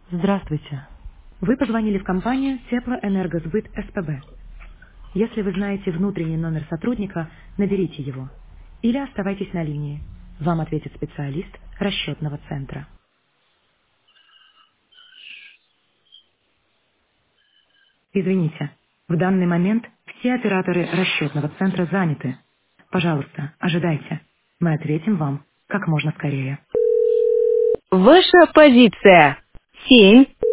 Здравствуйте. Вы позвонили в компанию Теплоэнергосбыт СПБ. Если вы знаете внутренний номер сотрудника, наберите его. Или оставайтесь на линии. Вам ответит специалист расчетного центра. Извините, в данный момент все операторы расчетного центра заняты. Пожалуйста, ожидайте. Мы ответим вам как можно скорее. Ваша позиция. 7.